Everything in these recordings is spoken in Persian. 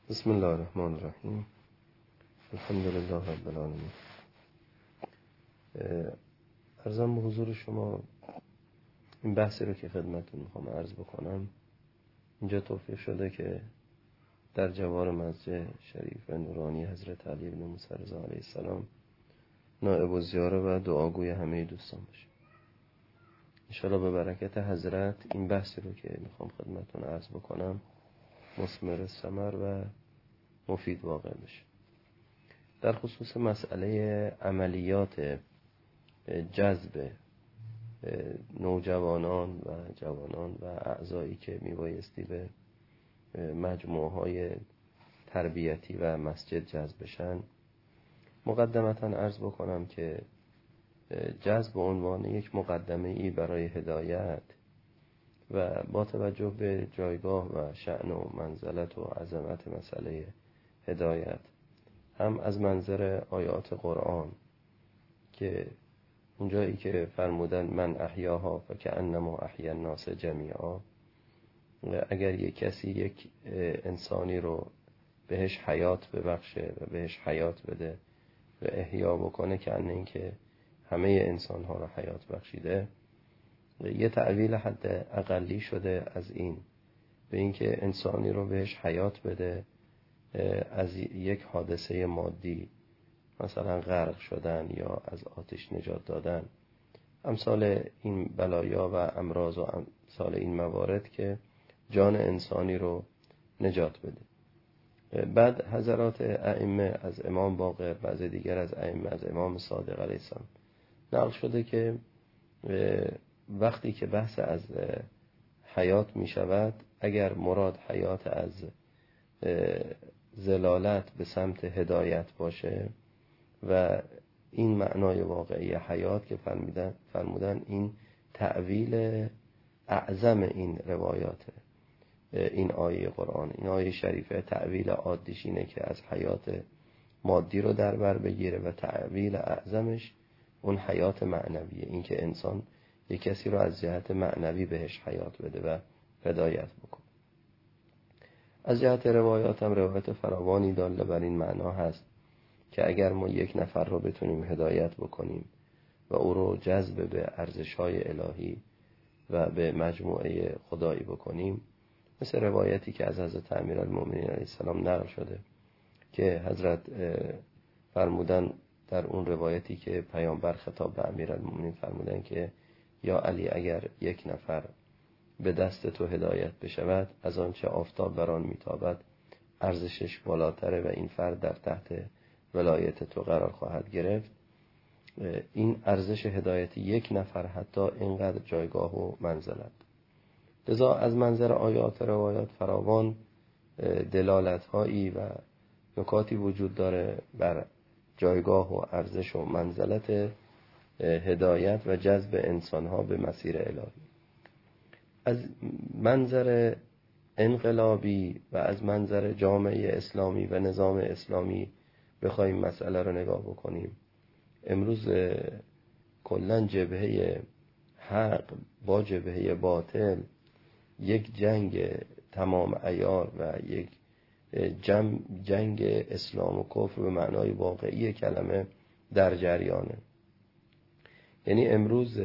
بسم الله الرحمن الرحیم. الحمد لله رب العالمین. عرضم به حضور شما این بحثی رو که خدمتتون میخوام عرض بکنم، اینجا توفیق شده که در جوار مسجد شریف نورانی حضرت علی بن موسی رضا علیه السلام نائب الزیاره و دعاگوی همه دوستان باشه. انشاءالله به برکت حضرت این بحثی رو که میخوام خدمتتون عرض بکنم مثمر ثمر و مفید واقع بشه. در خصوص مسئله عملیات جذب نوجوانان و جوانان و اعضایی که میبایستی به مجموعه های تربیتی و مسجد جذب بشن، مقدمتا عرض بکنم که جذب به عنوان یک مقدمه ای برای هدایت و با توجه به جایگاه و شأن و منزلت و عظمت مسئله هدایت، هم از منظر آیات قرآن که اونجایی که فرمودن من احیاها فکأنما احیا الناس جمیعا، اگر یک کسی یک انسانی رو بهش حیات ببخشه و بهش حیات بده و احیا بکنه که ان اینکه همه انسان ها رو حیات بخشیده، یه تعویل حد اقلی شده از این به اینکه انسانی رو بهش حیات بده از یک حادثه مادی، مثلا غرق شدن یا از آتش نجات دادن، امثال این بلایا و امراض و امثال این موارد که جان انسانی رو نجات بده. بعد حضرات ائمه از امام باقر، بعض دیگر از ائمه از امام صادق علیه السلام نقل شده که وقتی که بحث از حیات می شود، اگر مراد حیات از زلالت به سمت هدایت باشه و این معنای واقعی حیات که فرمودن این تعویل اعظم این روایاته، این آیه قرآن، این آیه شریفه تعویل عادیش اینه که از حیات مادی رو در بر بگیره و تعویل اعظمش اون حیات معنویه، این که انسان یک کسی رو از جهت معنوی بهش حیات بده و هدایت بکنه. از جهت روایات هم روایت فراوانی داله بر این معنا هست که اگر ما یک نفر رو بتونیم هدایت بکنیم و او رو جذب به ارزش‌های الهی و به مجموعه خدایی بکنیم، مثل روایتی که از حضرت امیرالمومنین علیه السلام نقل شده که حضرت فرمودن در اون روایتی که پیامبر خطاب به امیرالمومنین فرمودن که یا علی، اگر یک نفر به دست تو هدایت بشود، از آنچه آفتاب بر آن میتابد ارزشش بالاتره و این فرد در تحت ولایت تو قرار خواهد گرفت. این ارزش هدایت یک نفر حتی اینقدر جایگاه و منزلت. لذا از منظر آیات روایات فراوان دلالت هایی و نکاتی وجود داره بر جایگاه و ارزش و منزلت هدایت و جذب انسان ها به مسیر الهی. از منظر انقلابی و از منظر جامعه اسلامی و نظام اسلامی بخوایم مسئله رو نگاه بکنیم، امروز کلن جبهه حق با جبهه باطل یک جنگ تمام عیار و یک جنگ اسلام و کفر به معنای واقعی کلمه در جریانه. یعنی امروز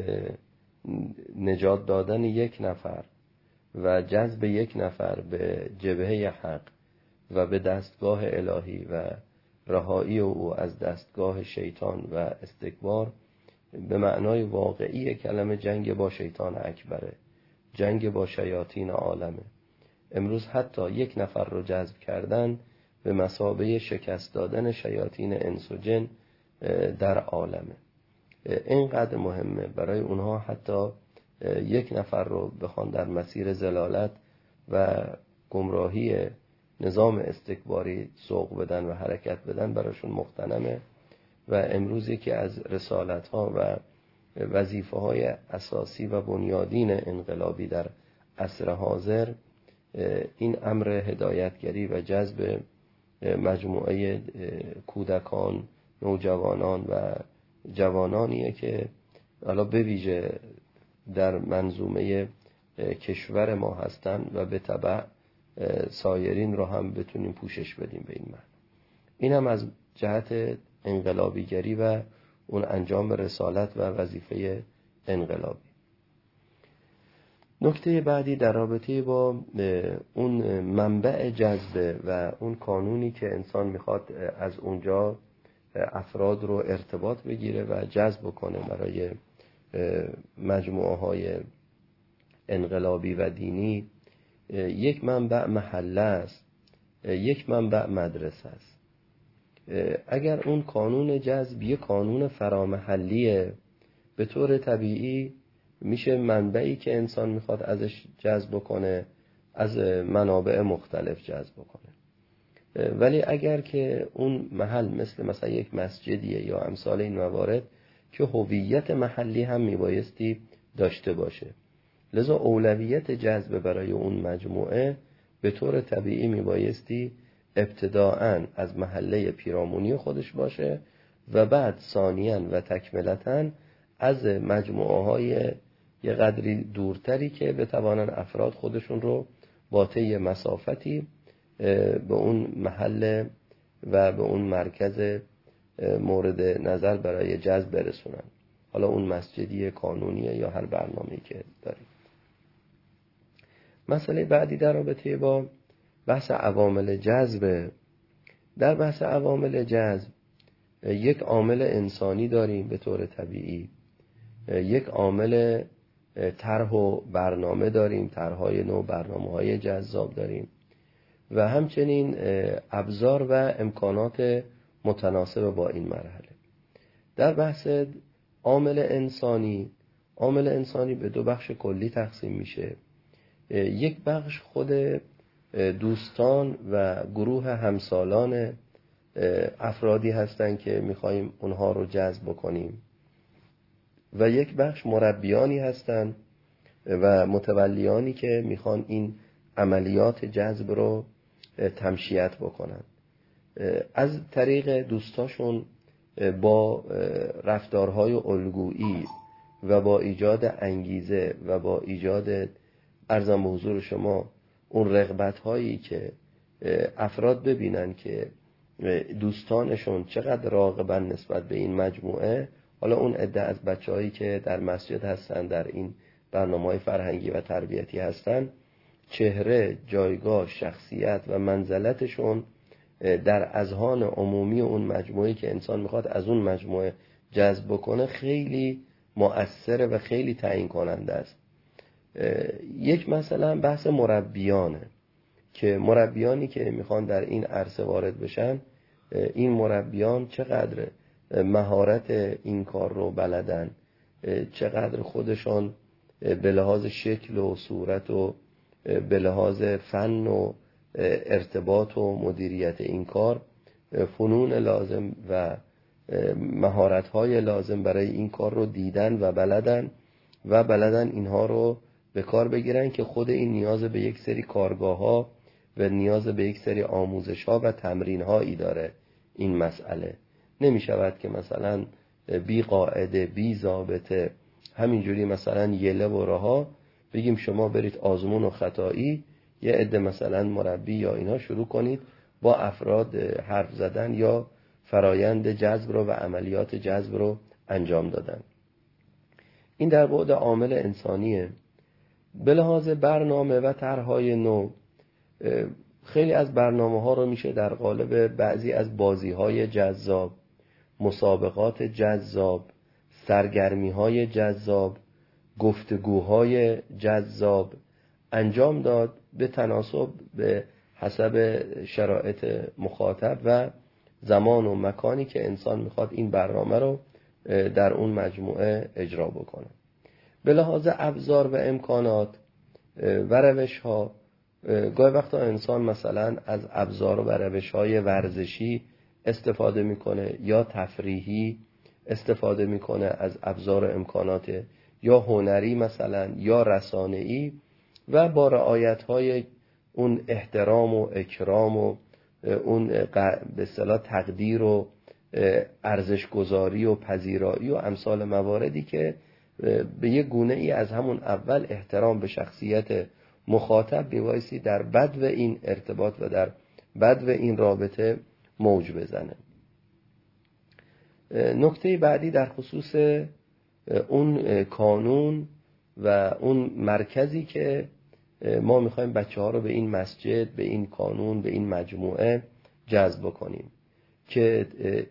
نجات دادن یک نفر و جذب یک نفر به جبهه حق و به دستگاه الهی و رهایی او از دستگاه شیطان و استکبار به معنای واقعی کلمه جنگ با شیطان اکبره، جنگ با شیاطین عالمه. امروز حتی یک نفر رو جذب کردن به مثابه شکست دادن شیاطین انس و جن در عالمه. اینقدر مهمه برای اونها حتی یک نفر رو بخوان در مسیر زلالت و گمراهی نظام استکباری سوق بدن و حرکت بدن براشون مغتنمه. و امروز یکی از رسالت ها و وظیفه های اساسی و بنیادین انقلابی در عصر حاضر این امر هدایتگری و جذب مجموعه کودکان، نوجوانان و جوانانیه که حالا به ویژه در منظومه کشور ما هستن و به تبع سایرین رو هم بتونیم پوشش بدیم به این معنی. این هم از جهت انقلابیگری و اون انجام رسالت و وظیفه انقلابی. نکته بعدی در رابطه با اون منبع جذب و اون قانونی که انسان میخواد از اونجا افراد رو ارتباط بگیره و جذب کنه برای مجموعه های انقلابی و دینی، یک منبع محله است، یک منبع مدرسه است. اگر اون قانون جذب یک قانون فرامحلیه، به طور طبیعی میشه منبعی که انسان میخواد ازش جذب کنه از منابع مختلف جذب کنه. ولی اگر که اون محل مثلا یک مسجدیه یا امثال این موارد که هویت محلی هم میبایستی داشته باشه، لذا اولویت جذب برای اون مجموعه به طور طبیعی میبایستی ابتداءً از محله پیرامونی خودش باشه و بعد ثانیاً و تکملتاً از مجموعه های یه قدری دورتری که بتوانن افراد خودشون رو با طی مسافتی به اون محل و به اون مرکز مورد نظر برای جذب برسونن، حالا اون مسجدی، قانونیه یا هر برنامه‌ای که داریم. مسئله بعدی در رابطه با بحث عوامل جذب. در بحث عوامل جذب یک عامل انسانی داریم به طور طبیعی، یک عامل طرح و برنامه داریم، طرح‌های نو، برنامه‌های جذاب داریم و همچنین ابزار و امکانات متناسب با این مرحله. در بحث عامل انسانی به دو بخش کلی تقسیم میشه. یک بخش خود دوستان و گروه همسالان افرادی هستند که میخواییم اونها رو جذب کنیم و یک بخش مربیانی هستند و متولیانی که میخوان این عملیات جذب رو تمشیت بکنن. از طریق دوستاشون با رفتارهای الگویی و با ایجاد انگیزه و با ایجاد عرضم به حضور شما اون رغبت‌هایی که افراد ببینن که دوستانشون چقدر راغبن نسبت به این مجموعه، حالا اون عده از بچه‌هایی که در مسجد هستن، در این برنامه‌های فرهنگی و تربیتی هستن، چهره، جایگاه، شخصیت و منزلتشون در اذهان عمومی اون مجموعه‌ای که انسان میخواد از اون مجموعه جذب کنه خیلی مؤثره و خیلی تعیین کننده است. یک مثلا بحث مربیانه که مربیانی که میخوان در این عرصه وارد بشن، این مربیان چقدر مهارت این کار رو بلدن، چقدر خودشان به لحاظ شکل و صورت و به لحاظ فن و ارتباط و مدیریت این کار فنون لازم و مهارت‌های لازم برای این کار رو دیدن و بلدن اینها رو به کار بگیرن که خود این نیاز به یک سری کارگاه‌ها و نیاز به یک سری آموزش‌ها و تمرین‌هایی داره. این مسئله نمی شود که مثلا بی قاعده بی ضابطه همینجوری مثلا یله و رها بگیم شما برید آزمون و خطایی، یه عده مثلا مربی یا اینا شروع کنید با افراد حرف زدن یا فرایند جذب رو و عملیات جذب رو انجام دادن. این در بعد عامل انسانیه. به لحاظ برنامه و طرح‌های نو، خیلی از برنامه‌ها رو میشه در قالب بعضی از بازی‌های جذاب، مسابقات جذاب، سرگرمی‌های جذاب، گفتگوهای جذاب انجام داد به تناسب به حسب شرایط مخاطب و زمان و مکانی که انسان میخواد این برنامه رو در اون مجموعه اجرا بکنه. به لحاظ ابزار و امکانات و روش‌ها، گاهی وقتا انسان مثلا از ابزار و روش‌های ورزشی استفاده میکنه یا تفریحی استفاده میکنه از ابزار و امکانات یا هنری مثلا یا رسانه‌ای و با رعایت‌های اون احترام و اکرام و اون به اصطلاح تقدیر و ارزش‌گذاری و پذیرایی و امثال مواردی که به یک گونه ای از همون اول احترام به شخصیت مخاطب میبایستی در بدو این ارتباط و در بدو این رابطه موج بزنه. نکته بعدی در خصوص اون کانون و اون مرکزی که ما میخوایم بچه ها رو به این مسجد، به این کانون، به این مجموعه جذب کنیم، که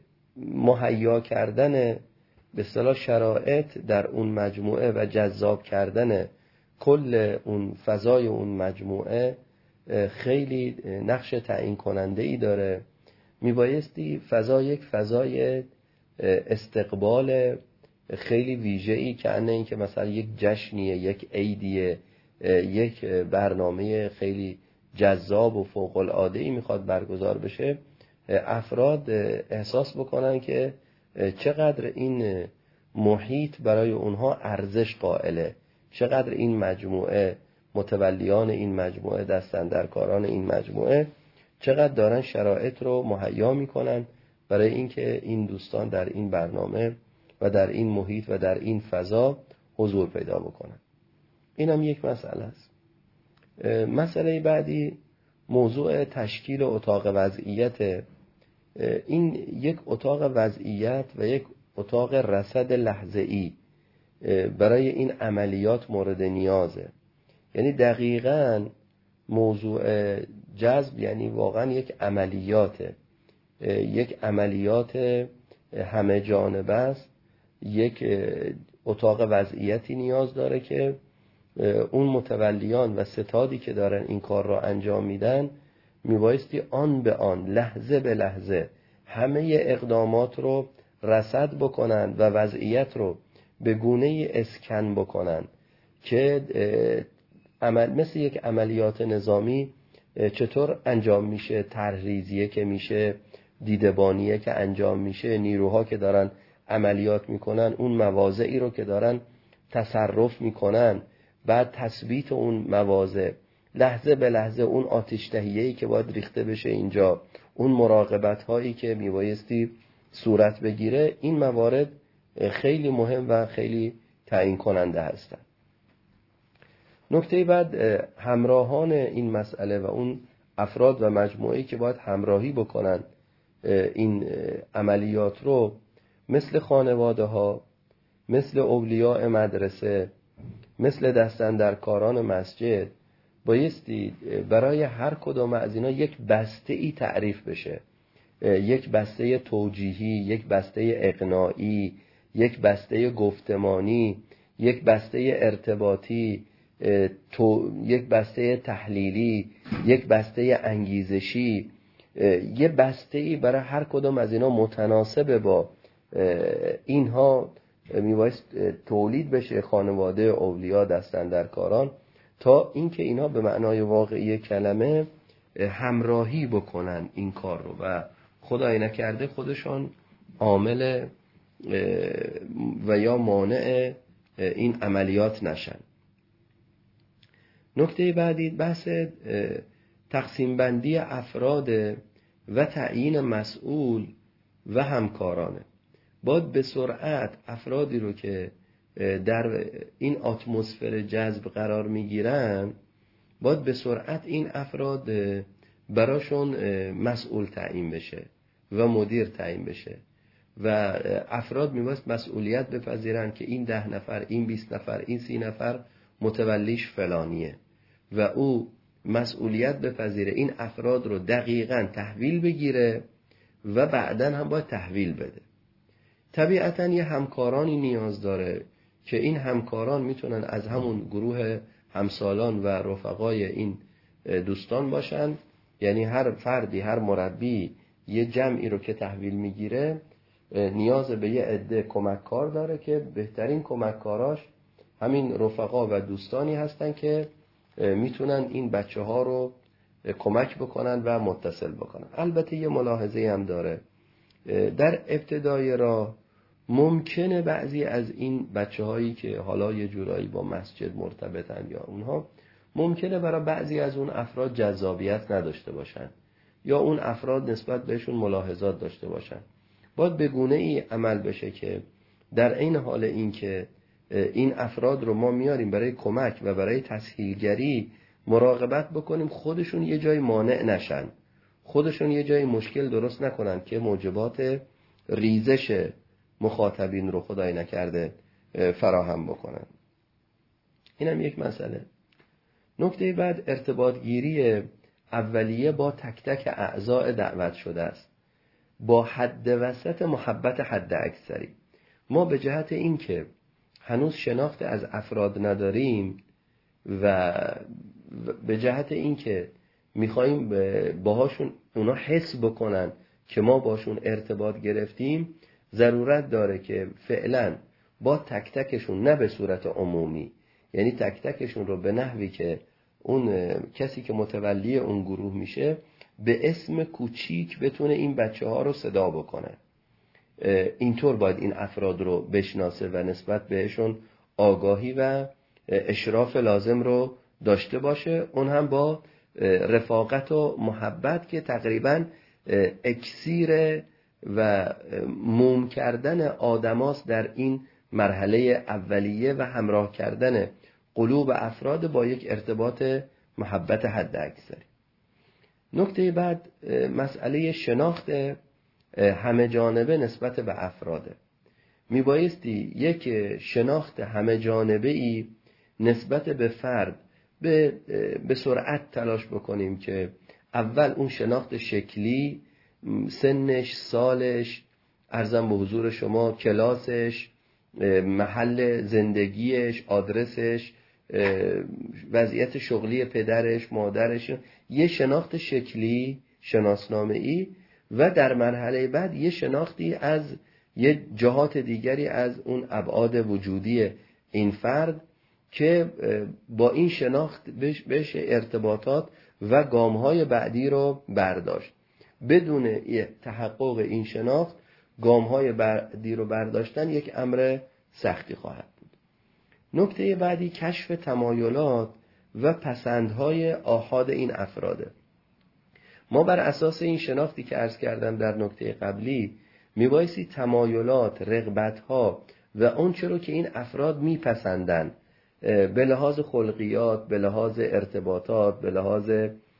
مهیا کردن به اصطلاح شرایط در اون مجموعه و جذاب کردن کل اون فضای اون مجموعه خیلی نقش تعیین کننده ای داره. میبایستی یک فضای استقبال خیلی ویژه‌ای که انه این که مثلا یک جشنیه، یک عیدیه، یک برنامه خیلی جذاب و فوق العاده‌ای میخواد برگزار بشه، افراد احساس بکنن که چقدر این محیط برای اونها ارزش قائله، چقدر این مجموعه، متولیان این مجموعه، دستاندرکاران این مجموعه چقدر دارن شرایط رو مهیا میکنن برای اینکه این دوستان در این برنامه و در این محیط و در این فضا حضور پیدا بکنن. این هم یک مسئله است. مسئله بعدی موضوع تشکیل اتاق وضعیت. این یک اتاق وضعیت و یک اتاق رصد لحظه‌ای برای این عملیات مورد نیازه. یعنی دقیقاً موضوع جذب یعنی واقعاً یک عملیاته، یک عملیات همه جانبه است. یک اتاق وضعیتی نیاز داره که اون متولیان و ستادی که دارن این کار را انجام میدن میبایستی آن به آن، لحظه به لحظه همه اقدامات رو رصد بکنن و وضعیت رو به گونه اسکن بکنن که مثل یک عملیات نظامی چطور انجام میشه، طرحریزیه که میشه، دیدبانیه که انجام میشه، نیروها که دارن عملیات میکنن اون مواضعی رو که دارن تصرف میکنن، بعد تثبیت اون مواضع، لحظه به لحظه اون آتش تهیه‌ای که باید ریخته بشه اینجا، اون مراقبت هایی که میبایستی صورت بگیره، این موارد خیلی مهم و خیلی تعیین کننده هستند. نکته بعد همراهان این مسئله و اون افراد و مجموعه‌ای که باید همراهی بکنن این عملیات رو، مثل خانواده ها، مثل اولیاء مدرسه، مثل دستاندرکاران مسجد، بایستی برای هر کدام از اینا یک بسته ای تعریف بشه، یک بسته توجیهی، یک بسته اقناعی، یک بسته گفتمانی، یک بسته ارتباطی، یک بسته تحلیلی، یک بسته انگیزشی، یه بسته ای برای هر کدام از اینا متناسب با اینها میبایست تولید بشه، خانواده، اولیا، دستاندرکاران، تا اینکه اینا به معنای واقعی کلمه همراهی بکنن این کار رو و خدای نکرده خودشان عامل و یا مانع این عملیات نشن. نکته بعدی بحث تقسیم بندی افراد و تعیین مسئول و همکارانه. باید به سرعت افرادی رو که در این اتمسفر جذب قرار میگیرن، باید به سرعت این افراد براشون مسئول تعیین بشه و مدیر تعیین بشه و افراد میباید مسئولیت بپذیرن که این 10 نفر، این 20 نفر، این 30 نفر متولیش فلانیه و او مسئولیت بپذیره این افراد رو دقیقاً تحویل بگیره و بعداً هم باید تحویل بده. طبیعتاً یه همکارانی نیاز داره که این همکاران میتونن از همون گروه همسالان و رفقای این دوستان باشن. یعنی هر فردی، هر مربی یه جمعی رو که تحویل میگیره نیاز به یه عده کمککار داره که بهترین کمککاراش همین رفقا و دوستانی هستن که میتونن این بچه ها رو کمک بکنن و متصل بکنن. البته یه ملاحظه هم داره، در ابتدای راه ممکنه بعضی از این بچه هایی که حالا یه جورایی با مسجد مرتبطن یا اونها، ممکنه برای بعضی از اون افراد جذابیت نداشته باشن یا اون افراد نسبت بهشون ملاحظات داشته باشن. باید به گونه ای عمل بشه که در این حال این که این افراد رو ما میاریم برای کمک و برای تسهیلگری مراقبت بکنیم خودشون یه جای مانع نشن، خودشون یه جای مشکل درست نکنن که موجبات ریزش مخاطبین رو خدای نکرده فراهم بکنن. اینم یک مسئله. نکته بعد ارتباط گیری اولیه با تک تک اعضاء دعوت شده است، با حد وسط محبت حد اکثری. ما به جهت این که هنوز شناخت از افراد نداریم و به جهت این که میخواییم باهاشون اونا حس بکنن که ما باشون ارتباط گرفتیم، ضرورت داره که فعلا با تک تکشون، نه به صورت عمومی، یعنی تک تکشون رو به نحوی که اون کسی که متولی اون گروه میشه به اسم کوچیک بتونه این بچه ها رو صدا بکنه. اینطور باید این افراد رو بشناسه و نسبت بهشون آگاهی و اشراف لازم رو داشته باشه، اون هم با رفاقت و محبت که تقریباً اکسیر و موم کردن آدماست در این مرحله اولیه و همراه کردن قلوب افراد با یک ارتباط محبت حد اکثری. نکته بعد مسئله شناخت همه جانبه نسبت به افراده. میبایستی یک شناخت همه جانبه ای نسبت به فرد به سرعت تلاش بکنیم که اول اون شناخت شکلی، سنش، سالش، عرضم به حضور شما کلاسش، محل زندگیش، آدرسش، وضعیت شغلی پدرش، مادرش، یه شناخت شکلی، شناسنامه‌ای، و در مرحله بعد یه شناختی از یه جهات دیگری از اون ابعاد وجودی این فرد که با این شناخت بهش ارتباطات و گام‌های بعدی رو برداشت. بدون تحقق این شناخت گام‌های بعدی رو برداشتن یک امر سختی خواهد بود. نکته بعدی کشف تمایلات و پسندهای آحاد این افراده. ما بر اساس این شناختی که عرض کردم در نکته قبلی میبایستی تمایلات، رغبت‌ها و اون چرا که این افراد میپسندن به لحاظ خلقیات، به لحاظ ارتباطات، به لحاظ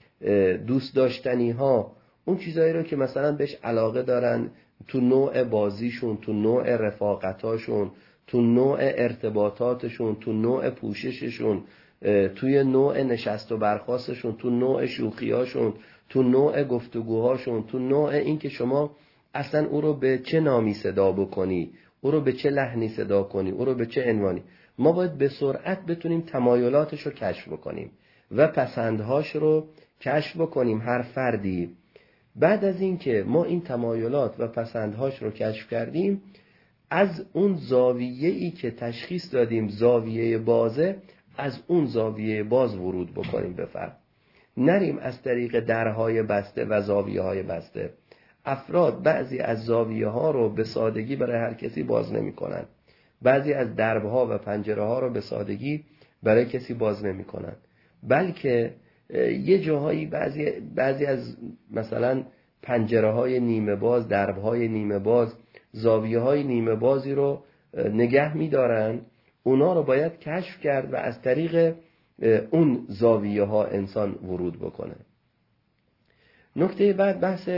دوست داشتنی ها، اون چیزایی رو که مثلا بهش علاقه دارن تو نوع بازیشون، تو نوع رفاقتاشون، تو نوع ارتباطاتشون، تو نوع پوشششون، توی نوع نشست و برخاستشون، تو نوع شوخیاشون، تو نوع گفتگوهاشون، تو نوع این که شما اصلا او رو به چه نامی صدا بکنی، او رو به چه لحنی صدا کنی، او رو به چه عنوانی. ما باید به سرعت بتونیم تمایلاتش رو کشف بکنیم و پسندهاش رو کشف بکنیم هر فردی. بعد از این که ما این تمایلات و پسندهاش رو کشف کردیم، از اون زاویه‌ای که تشخیص دادیم زاویه بازه، از اون زاویه باز ورود بکنیم به فرد. نریم از طریق درهای بسته و زاویه های بسته. افراد بعضی از زاویه ها رو به سادگی برای هر کسی باز نمی کنن. بعضی از دربها و پنجره ها رو به سادگی برای کسی باز نمی کنن. بلکه یه جاهایی بعضی از مثلا پنجره های نیمه باز، درب های نیمه باز، زاویه های نیمه بازی رو نگه می دارن. اونا رو باید کشف کرد و از طریق اون زاویه ها انسان ورود بکنه. نکته بعد بحث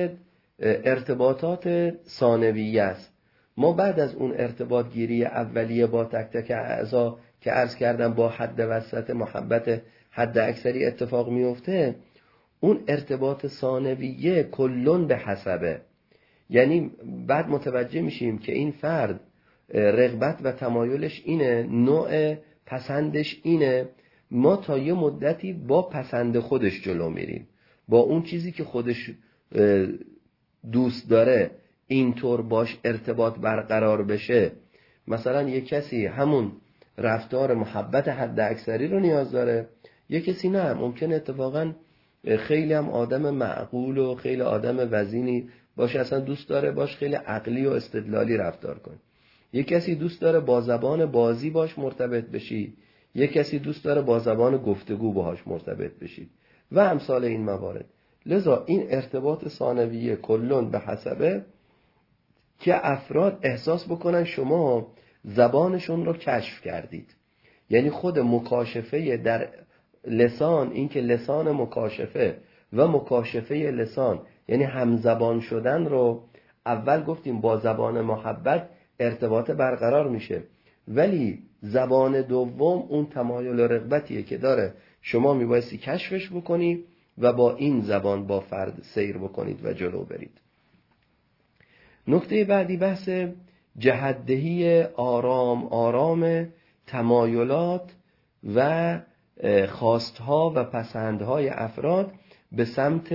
ارتباطات ثانویه است. ما بعد از اون ارتباط گیری اولیه با تک تک اعضا که عرض کردم با حد وسط محبت حد اکثری اتفاق میفته، اون ارتباط ثانویه کلون به حسبه. یعنی بعد متوجه میشیم که این فرد رغبت و تمایلش اینه، نوع پسندش اینه، ما تا یه مدتی با پسند خودش جلو میریم، با اون چیزی که خودش دوست داره اینطور باش ارتباط برقرار بشه. مثلا یک کسی همون رفتار محبت حد اکثری رو نیاز داره، یک کسی نه، ممکن اتفاقا خیلی هم آدم معقول و خیلی آدم وزینی باشه، اصلا دوست داره باش خیلی عقلی و استدلالی رفتار کنه. یک کسی دوست داره با زبان بازی باش مرتبط بشی، یک کسی دوست داره با زبان گفتگو باهاش مرتبط بشید و امثال این موارد. لذا این ارتباط ثانویه کلون به حسبه که افراد احساس بکنن شما زبانشون رو کشف کردید. یعنی خود مکاشفه در لسان، این که لسان مکاشفه و مکاشفه لسان یعنی همزبان شدن رو اول گفتیم با زبان محبت ارتباط برقرار میشه، ولی زبان دوم اون تمایل و رغبتیه که داره شما میبایستی کشفش بکنی و با این زبان با فرد سیر بکنید و جلو برید. نکته بعدی بحث جهت‌دهی آرام آرام تمایلات و خواستها و پسندهای افراد به سمت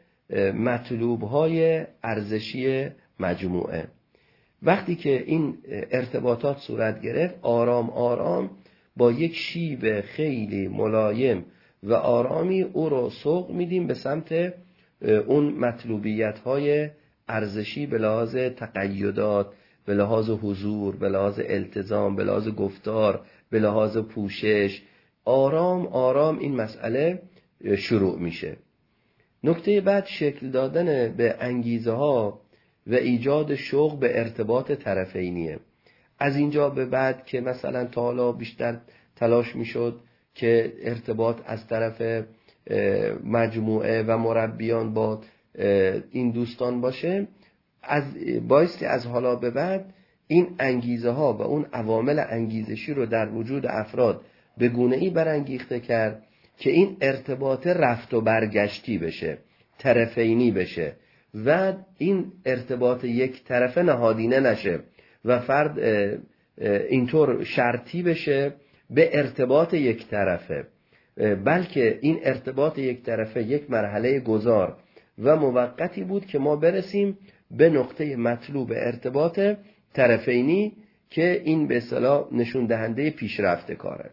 مطلوبهای ارزشی مجموعه. وقتی که این ارتباطات صورت گرفت، آرام آرام با یک شیب خیلی ملایم و آرامی او رو سوق میدیم به سمت اون مطلوبیت‌های ارزشی به لحاظ تقیدات، به لحاظ حضور، به لحاظ التزام، به لحاظ گفتار، به لحاظ پوشش. آرام آرام این مسئله شروع میشه. نکته بعد شکل دادن به انگیزه ها و ایجاد شوق به ارتباط طرفینیه. از اینجا به بعد که مثلا تا حالا بیشتر تلاش میشد که ارتباط از طرف مجموعه و مربیان با این دوستان باشه، بایستی از حالا به بعد این انگیزه ها و اون عوامل انگیزشی رو در وجود افراد به گونه‌ای برانگیخته کرد که این ارتباط رفت و برگشتی بشه، طرفینی بشه و این ارتباط یک طرفه نهادینه نشه و فرد اینطور شرطی بشه به ارتباط یک طرفه، بلکه این ارتباط یک طرفه یک مرحله گذار و موقتی بود که ما برسیم به نقطه مطلوب ارتباط طرفینی که این به اصطلاح نشون دهنده پیشرفت کاره.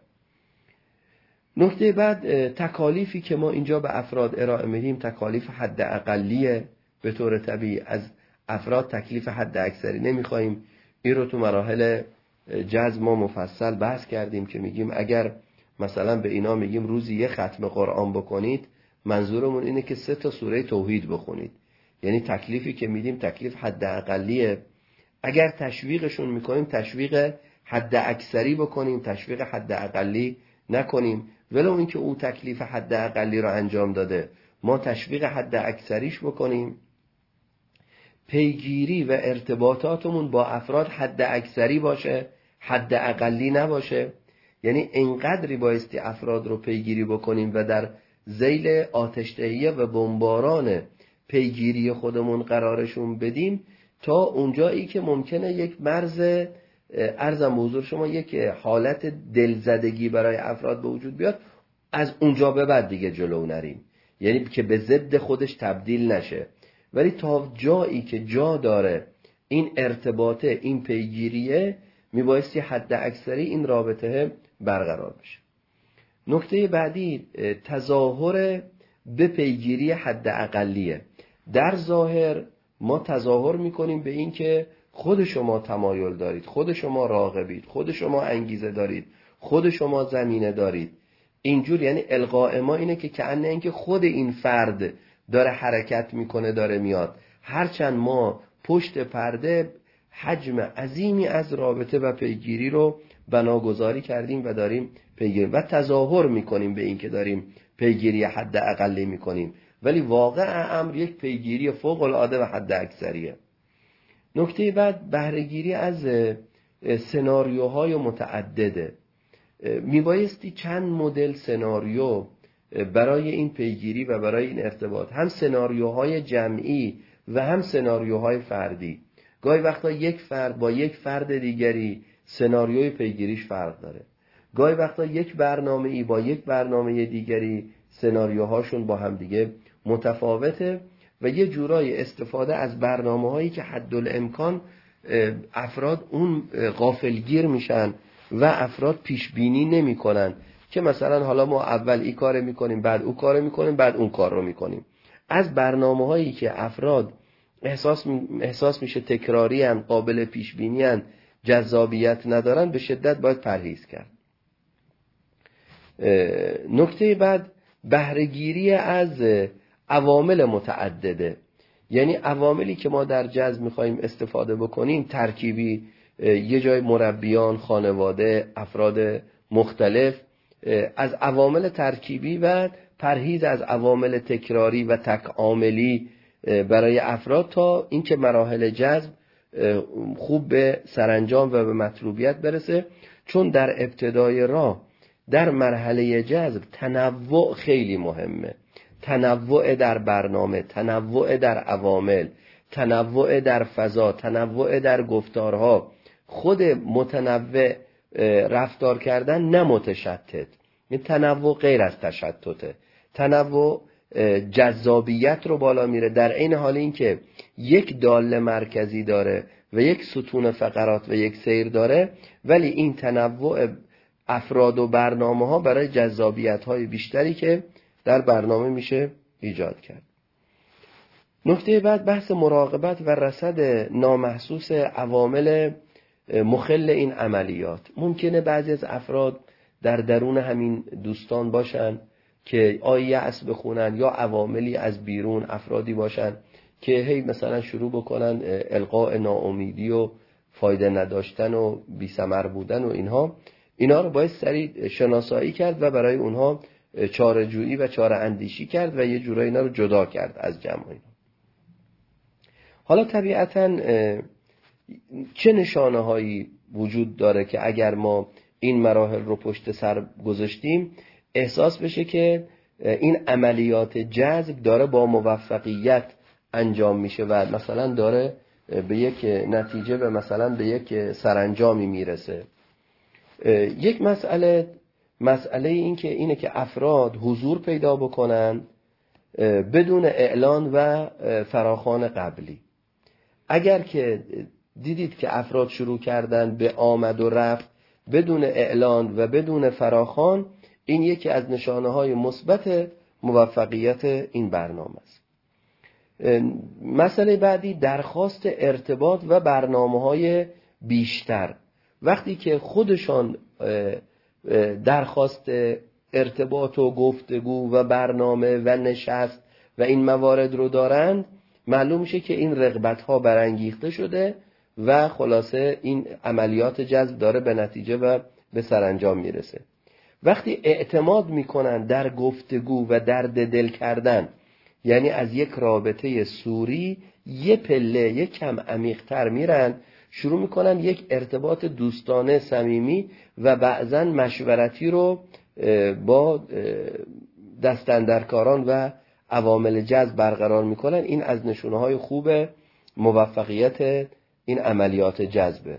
نکته بعد تکالیفی که ما اینجا به افراد ارائه میدیم تکالیف حد اقلیه. به طور طبیعی از افراد تکلیف حد اکثری نمیخوایم. این رو تو مراحل جذب ما مفصل بحث کردیم که میگیم اگر مثلا به اینا میگیم روزی یه ختم قرآن بکنید، منظورمون اینه که 3 سوره توحید بخونید. یعنی تکلیفی که میدیم تکلیف حد اقلیه. اگر تشویقشون میکنیم تشویق حد اکثری بکنیم، تشویق حد اقلی نکنیم. ولو اینکه او تکلیف حد اقلی رو انجام داده، ما تشویق حد اکثریش بکنیم. پیگیری و ارتباطاتمون با افراد حد اکثری باشه، حد اقلی نباشه. یعنی اینقدری بایستی افراد رو پیگیری بکنیم و در ذیل آتش تهیه و بمباران پیگیری خودمون قرارشون بدیم تا اونجایی که ممکنه یک مرز ارزم به حضور شما یک حالت دلزدگی برای افراد به وجود بیاد، از اونجا به بعد دیگه جلو نریم، یعنی که به ضد خودش تبدیل نشه. ولی تا جایی که جا داره این ارتباطه، این پیگیریه، میبایستی حد اکثری این رابطه برقرار بشه. نکته بعدی تظاهر به پیگیری حد اقلیه. در ظاهر ما تظاهر میکنیم به این که خود شما تمایل دارید، خود شما راغبید، خود شما انگیزه دارید، خود شما زمینه دارید. اینجور یعنی القاء ما اینه که کأنه اینکه خود این فرد داره حرکت میکنه، داره میاد، هرچند ما پشت پرده حجم عظیمی از رابطه و پیگیری رو بناگذاری کردیم و داریم پیگیری و تظاهر میکنیم به این که داریم پیگیری حد اقلی میکنیم، ولی واقع امر یک پیگیری فوق العاده و حد اکثریه. نکته بعد بهره‌گیری از سناریوهای متعدده. میبایستی چند مدل سناریو برای این پیگیری و برای این ارتباط، هم سناریوهای جمعی و هم سناریوهای فردی. گاهی وقتا یک فرد با یک فرد دیگری سناریوی پیگیریش فرق داره. گاهی وقتا یک برنامه‌ای با یک برنامه دیگری سناریوهاشون با هم دیگه متفاوته و یه جورای استفاده از برنامه‌هایی که حدالامکان افراد اون غافلگیر میشن و افراد پیش بینی نمی‌کنن که مثلا حالا ما اول این کار میکنیم، بعد اون کار میکنیم، بعد اون کار رو میکنیم. از برنامه‌هایی که افراد احساس میشه تکراری ان، قابل پیش بینی ان، جذابیت ندارن، به شدت باید پرهیز کرد. نکته بعد بهره‌گیری از عوامل متعدده. یعنی عواملی که ما در جذب میخوایم استفاده بکنیم ترکیبی، یه جای مربیان، خانواده، افراد مختلف از عوامل ترکیبی و پرهیز از عوامل تکراری و تکاملی برای افراد تا اینکه مراحل جذب خوب به سرانجام و به مطلوبیت برسه. چون در ابتدای راه در مرحله جذب تنوع خیلی مهمه، تنوع در برنامه، تنوع در عوامل، تنوع در فضا، تنوع در گفتارها، خود متنوع رفتار کردن نه متشتت. این تنوع غیر از تشتته، تنوع جذابیت رو بالا میره، در عین حال این که یک داله مرکزی داره و یک ستون فقرات و یک سیر داره، ولی این تنوع افراد و برنامه ها برای جذابیت های بیشتری که در برنامه میشه ایجاد کرد. نکته بعد بحث مراقبت و رصد نامحسوس عوامل مخل این عملیات. ممکنه بعضی از افراد در درون همین دوستان باشن که یأس بخونن، یا عواملی از بیرون افرادی باشن که هی مثلا شروع بکنن القاء ناامیدی و فایده نداشتن و بی ثمر بودن و اینا رو باید سریع شناسایی کرد و برای اونها چاره جویی و چاره اندیشی کرد و یه جورایی اینا رو جدا کرد از جمع اینا. حالا طبیعتاً چه نشانه هایی وجود داره که اگر ما این مراحل رو پشت سر گذاشتیم احساس بشه که این عملیات جذب داره با موفقیت انجام میشه و مثلا داره به یک نتیجه و مثلا به یک سرانجامی میرسه. یک مسئله اینه که افراد حضور پیدا بکنن بدون اعلان و فراخوان قبلی. اگر که دیدید که افراد شروع کردن به آمد و رفت بدون اعلان و بدون فراخوان، این یکی از نشانه‌های مثبت موفقیت این برنامه است. مسئله بعدی درخواست ارتباط و برنامه‌های بیشتر. وقتی که خودشان درخواست ارتباط و گفتگو و برنامه و نشست و این موارد رو دارند، معلوم میشه که این رغبت‌ها برانگیخته شده و خلاصه این عملیات جذب داره به نتیجه و به سرانجام میرسه. وقتی اعتماد میکنن در گفتگو و درد دل کردن، یعنی از یک رابطه سوری یه پله یک کم عمیق‌تر میرن، شروع میکنن یک ارتباط دوستانه صمیمی و بعضاً مشورتی رو با دستاندرکاران و عوامل جذب برقرار میکنن. این از نشونه‌های خوب موفقیت این عملیات جذبه.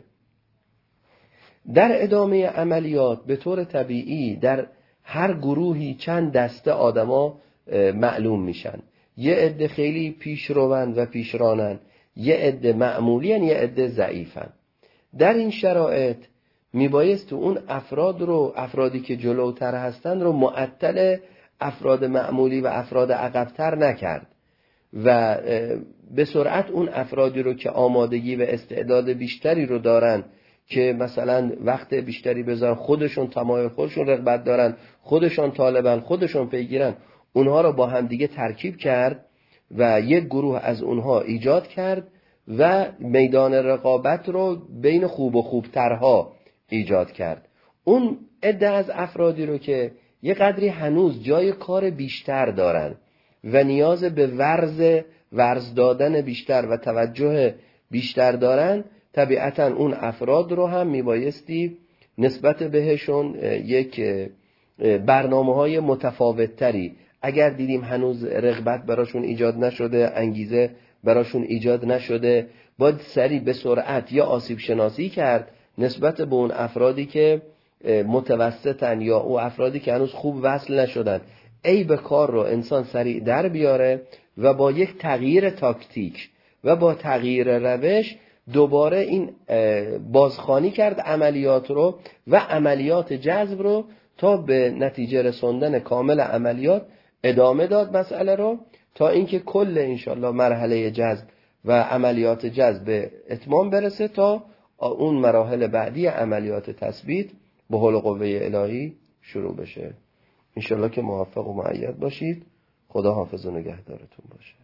در ادامه عملیات به طور طبیعی در هر گروهی چند دسته آدما معلوم میشن. یه عده خیلی پیشروند و پیشرانن، یه عده معمولین، یه عده ضعیفن. در این شرایط میبایست اون افرادی که جلوتر هستن رو معطل افراد معمولی و افراد عقب‌تر نکرد و به سرعت اون افرادی رو که آمادگی و استعداد بیشتری رو دارن که مثلا وقت بیشتری بذارن، خودشون تمایل، خودشون رغبت دارن، خودشون طالبن، خودشون پیگیرن، اونها رو با هم دیگه ترکیب کرد و یک گروه از اونها ایجاد کرد و میدان رقابت رو بین خوب و خوبترها ایجاد کرد. اون عده از افرادی رو که یه قدری هنوز جای کار بیشتر دارن و نیاز به ورز دادن بیشتر و توجه بیشتر دارن، طبیعتا اون افراد رو هم میبایستی نسبت بهشون یک برنامه‌های متفاوت‌تری، اگر دیدیم هنوز رغبت براشون ایجاد نشده، انگیزه براشون ایجاد نشده، باید سریع به سرعت یا آسیب شناسی کرد نسبت به اون افرادی که متوسطن یا او افرادی که هنوز خوب وصل نشدن. عیب کار رو انسان سریع در بیاره و با یک تغییر تاکتیک و با تغییر روش دوباره این بازخوانی کرد عملیات رو و عملیات جذب رو تا به نتیجه رسوندن کامل عملیات ادامه داد مسئله رو تا اینکه کل انشالله مرحله جذب و عملیات جذب به اتمام برسه تا اون مراحل بعدی عملیات تثبیت به حول قوه الهی شروع بشه. انشالله که موفق و مؤید باشید. خدا حافظ و نگهدارتون باشه.